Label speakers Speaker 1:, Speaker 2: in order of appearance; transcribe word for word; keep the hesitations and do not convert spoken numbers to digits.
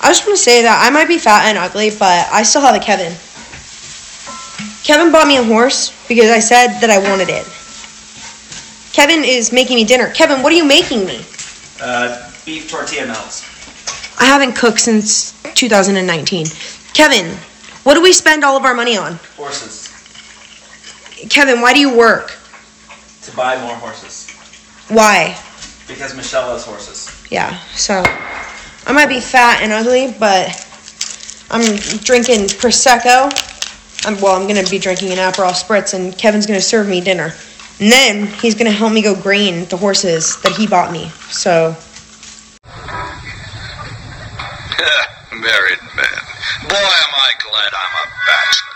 Speaker 1: I just want to say that I might be fat and ugly, but I still have a Kevin. Kevin bought me a horse because I said that I wanted it. Kevin is making me dinner. Kevin, what are you making me?
Speaker 2: Uh, beef tortilla melts.
Speaker 1: I haven't cooked since two thousand nineteen. Kevin, what do we spend all of our money on?
Speaker 2: Horses.
Speaker 1: Kevin, why do you work?
Speaker 2: To buy more horses.
Speaker 1: Why?
Speaker 2: Because Michelle loves horses.
Speaker 1: Yeah, so I might be fat and ugly, but I'm drinking Prosecco. I'm, well, I'm going to be drinking an Aperol Spritz, and Kevin's going to serve me dinner. And then he's going to help me go grain the horses that he bought me. So.
Speaker 3: Married man. Boy, am I glad I'm a bachelor.